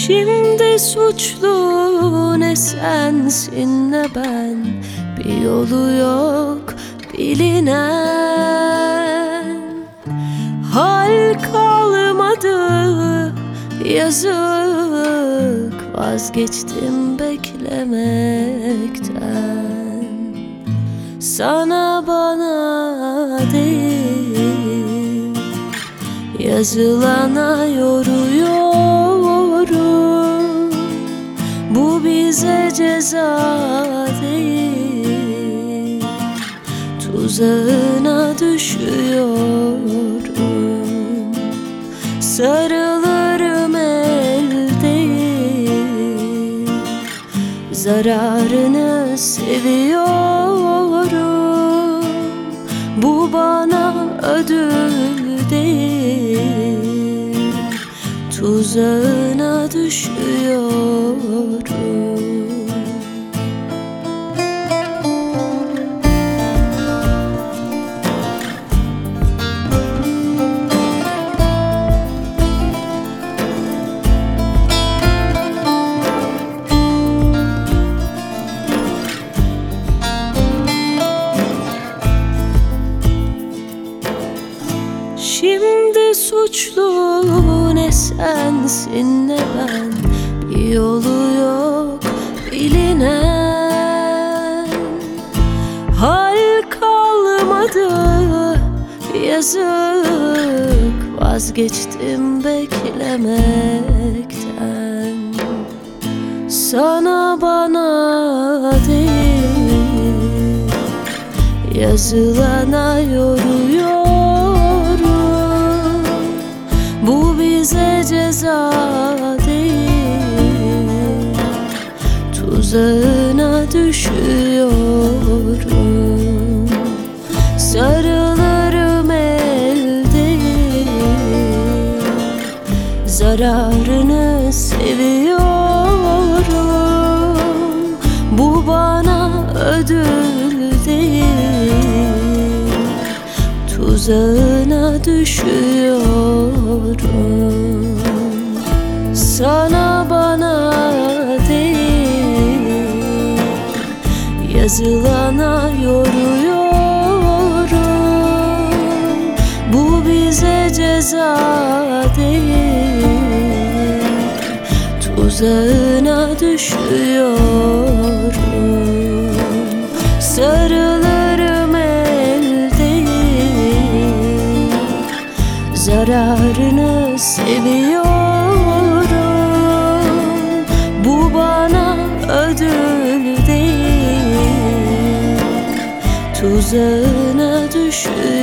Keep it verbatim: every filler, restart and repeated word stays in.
Şimdi suçlu ne sensin ne ben, bir yolu yok bilinen. Hal kalmadı yazık, vazgeçtim beklemekten. Sana bana değil, yazılana yoruyorum. Bu bize ceza değil, tuzağına düşüyorum. Sarılırım el değil, zararını seviyorum. Bu bana ödül değil, tuzağına düşüyorum. Şimdi suçlu ne sensin ne ben, bir yolu yok bilinen. Hal kalmadı yazık, vazgeçtim beklemekten. Sana bana değil, yazılana yoruyorum. Bu bize ceza değil, tuzağına düşüyorum. Sarılırım el değil, zararını seviyorum. Bu bana ödül değil, tuzağına düşüyorum. Sana bana değil, yazılana yoruyorum. Bu bize ceza değil, tuzağına düşüyorum. Sarılırım el değil, zararını seviyorum. Bu bana ödül değil, tuzağına düşüyorum.